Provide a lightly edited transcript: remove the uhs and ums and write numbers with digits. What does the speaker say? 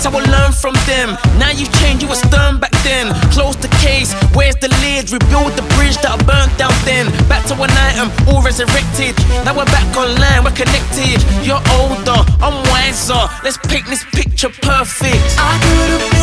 I will learn from them. Now you changed, you were stern back then. Close the case, where's the lid? Rebuild the bridge that I burnt down then. Back to one item, all resurrected. Now we're back online, we're connected. You're older, I'm wiser. Let's paint this picture perfect. I could've